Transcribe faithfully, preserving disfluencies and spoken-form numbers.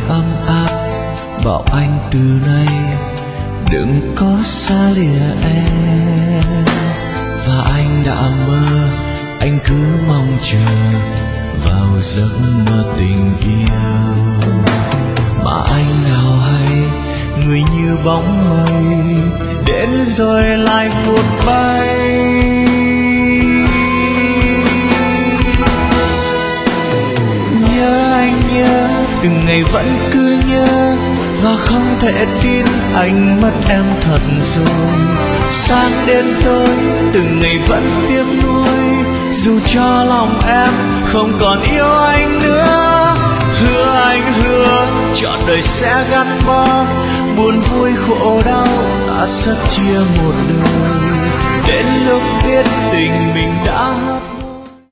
ấm áp, bảo anh từ nay đừng có xa lìa em. Và anh đã mơ, anh cứ mong chờ vào giấc mơ tình yêu. Mà anh nào hay người như bóng mây đến rồi lại vụt bay. Nhớ anh nhớ, từng ngày vẫn cứ nhớ, và không thể tin anh mất em thật rồi. Sáng đến tối từng ngày vẫn tiếc nuối, dù cho lòng em không còn yêu anh nữa. Hứa anh hứa trọn đời sẽ gắn bó, buồn vui khổ đau ta sẽ chia một đời. Đến lúc biết tình mình đã hết